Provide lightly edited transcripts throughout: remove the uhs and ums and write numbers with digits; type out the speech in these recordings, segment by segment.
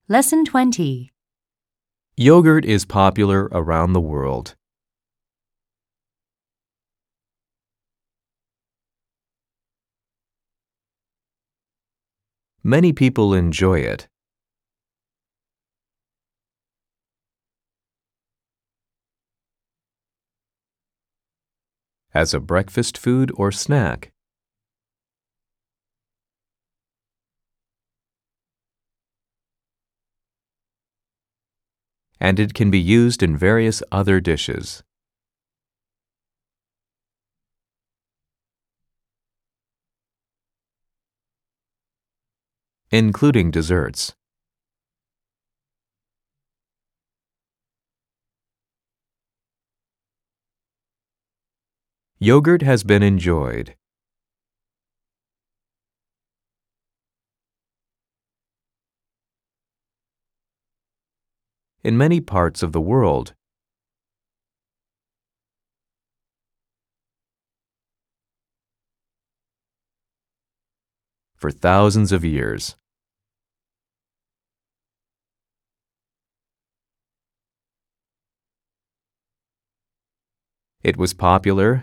Lesson 20. Yogurt is popular around the world. Many people enjoy it. As a breakfast food or snack. And it can be used in various other dishes. Including desserts. Yogurt has been enjoyed. In many parts of the world. For thousands of years. It was popular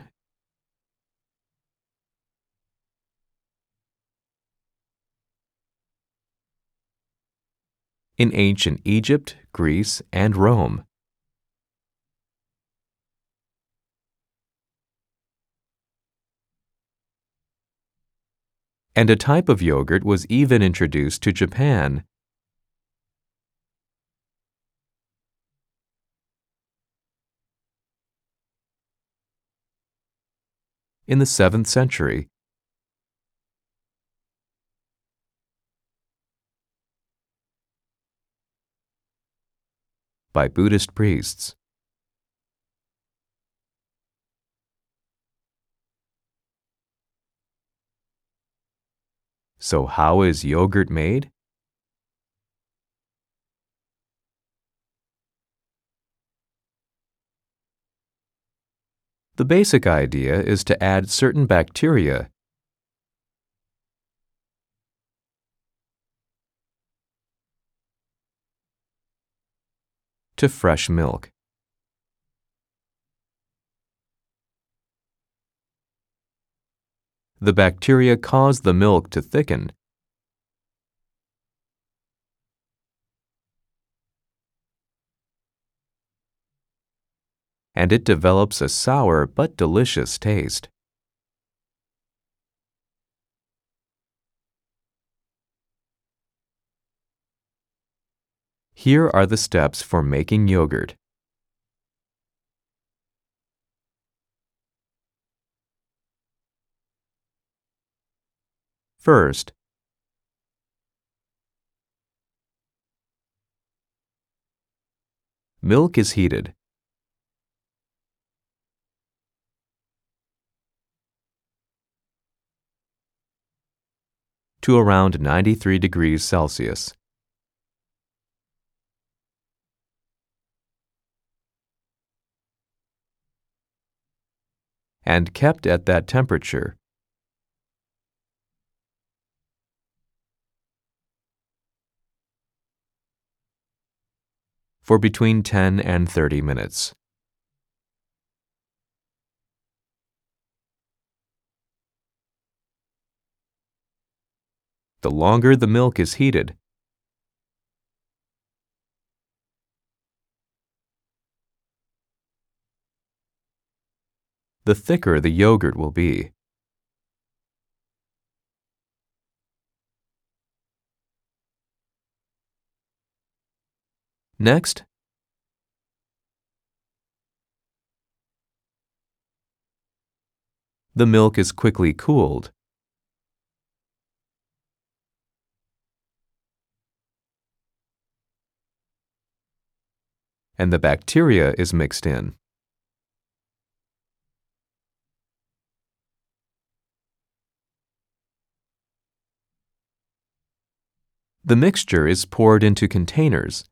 in ancient Egypt, Greece, and Rome. And a type of yogurt was even introduced to Japan. In the 7th century. By Buddhist priests. So how is yogurt made? The basic idea is to add certain bacteria to fresh milk. The bacteria cause the milk to thicken. And it develops a sour but delicious taste. Here are the steps for making yogurt. First, milk is heated. To around 93 degrees Celsius. And kept at that temperature. For between 10 and 30 minutes. The longer the milk is heated, the thicker the yogurt will be. Next, the milk is quickly cooled. And the bacteria is mixed in. The mixture is poured into containers.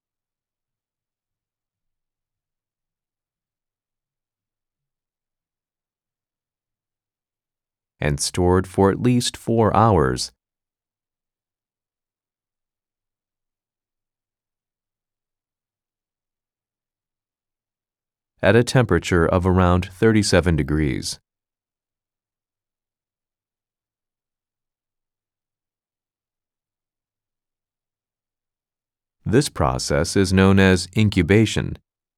And stored for at least 4 hours. at a temperature of around 37 degrees. This process is known as incubation.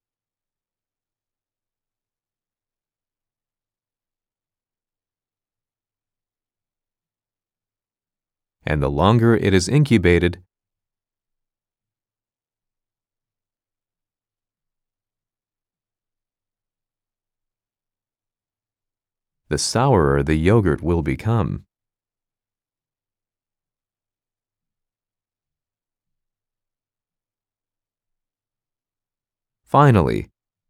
And the longer it is incubated, the sourer the yogurt will become. Finally,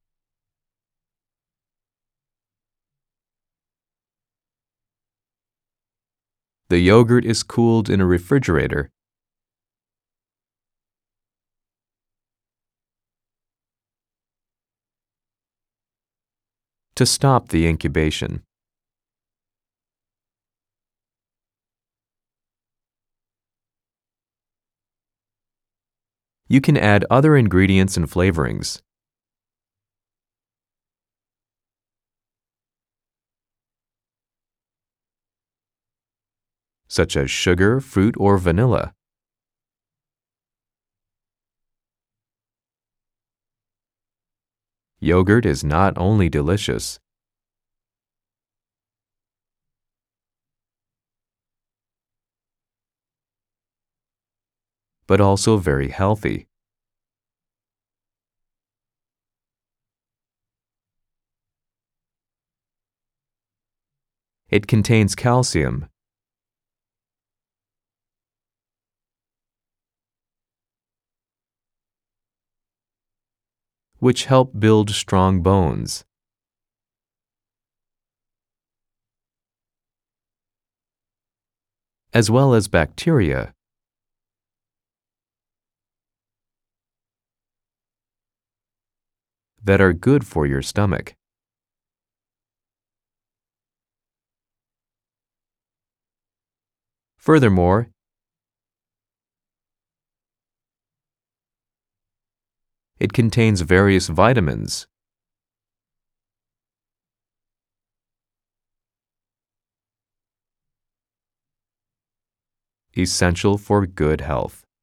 the yogurt is cooled in a refrigerator to stop the incubation. You can add other ingredients and flavorings, such as sugar, fruit, or vanilla. Yogurt is not only delicious, but also very healthy. It contains calcium, which help build strong bones, as well as bacteria, that are good for your stomach. Furthermore, it contains various vitamins, essential for good health.